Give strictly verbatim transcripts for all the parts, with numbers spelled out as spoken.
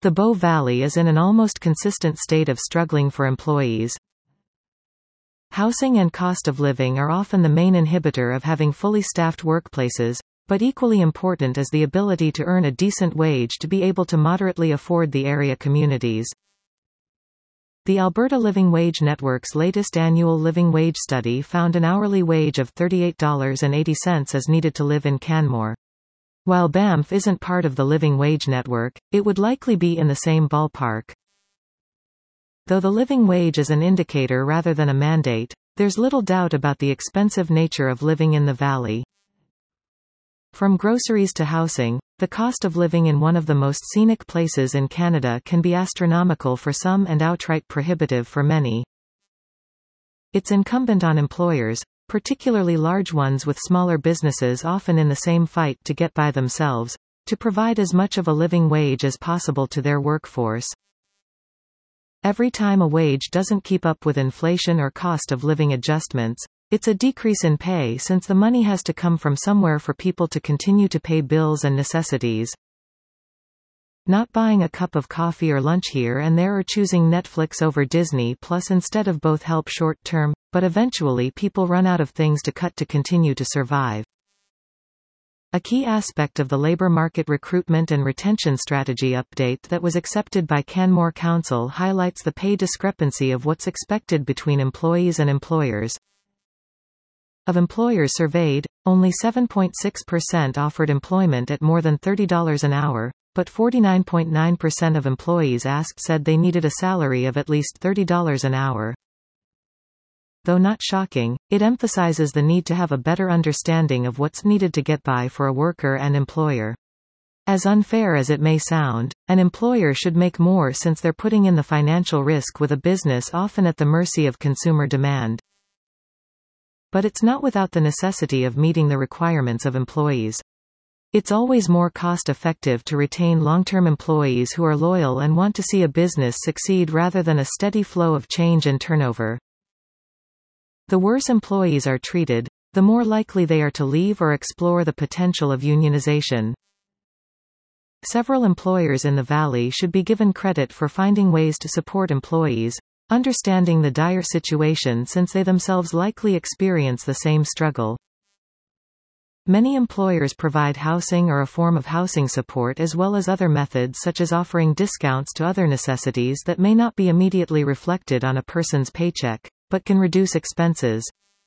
The Bow Valley is in an almost consistent state of struggling for employees. Housing and cost of living are often the main inhibitor of having fully staffed workplaces, but equally important is the ability to earn a decent wage to be able to moderately afford the area communities. The Alberta Living Wage Network's latest annual living wage study found an hourly wage of thirty-eight dollars and eighty cents is needed to live in Canmore. While Banff isn't part of the Living Wage Network, it would likely be in the same ballpark. Though the living wage is an indicator rather than a mandate, there's little doubt about the expensive nature of living in the valley. From groceries to housing, the cost of living in one of the most scenic places in Canada can be astronomical for some and outright prohibitive for many. It's incumbent on employers, particularly large ones with smaller businesses often in the same fight to get by themselves, to provide as much of a living wage as possible to their workforce. Every time a wage doesn't keep up with inflation or cost of living adjustments, it's a decrease in pay since the money has to come from somewhere for people to continue to pay bills and necessities. Not buying a cup of coffee or lunch here and there or choosing Netflix over Disney Plus instead of both help short term, but eventually people run out of things to cut to continue to survive. A key aspect of the labor market recruitment and retention strategy update that was accepted by Canmore Council highlights the pay discrepancy of what's expected between employees and employers. Of employers surveyed, only seven point six percent offered employment at more than thirty dollars an hour, but forty-nine point nine percent of employees asked said they needed a salary of at least thirty dollars an hour. Though not shocking, it emphasizes the need to have a better understanding of what's needed to get by for a worker and employer. As unfair as it may sound, an employer should make more since they're putting in the financial risk with a business often at the mercy of consumer demand. But it's not without the necessity of meeting the requirements of employees. It's always more cost-effective to retain long-term employees who are loyal and want to see a business succeed rather than a steady flow of change and turnover. The worse employees are treated, the more likely they are to leave or explore the potential of unionization. Several employers in the Valley should be given credit for finding ways to support employees, understanding the dire situation since they themselves likely experience the same struggle. Many employers provide housing or a form of housing support as well as other methods such as offering discounts to other necessities that may not be immediately reflected on a person's paycheck, but can reduce expenses.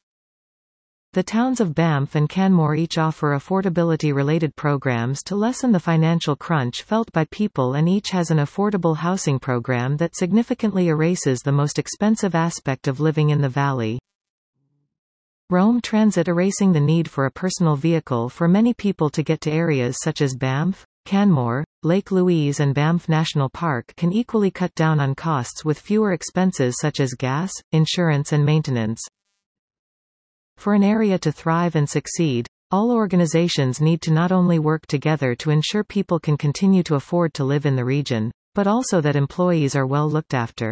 The towns of Banff and Canmore each offer affordability-related programs to lessen the financial crunch felt by people, and each has an affordable housing program that significantly erases the most expensive aspect of living in the valley. Rome Transit erasing the need for a personal vehicle for many people to get to areas such as Banff, Canmore, Lake Louise and Banff National Park can equally cut down on costs with fewer expenses such as gas, insurance and maintenance. For an area to thrive and succeed, all organizations need to not only work together to ensure people can continue to afford to live in the region, but also that employees are well looked after.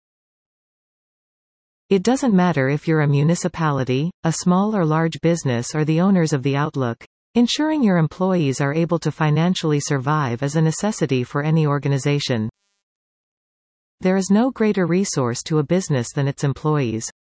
It doesn't matter if you're a municipality, a small or large business or the owners of the Outlook. Ensuring your employees are able to financially survive is a necessity for any organization. There is no greater resource to a business than its employees.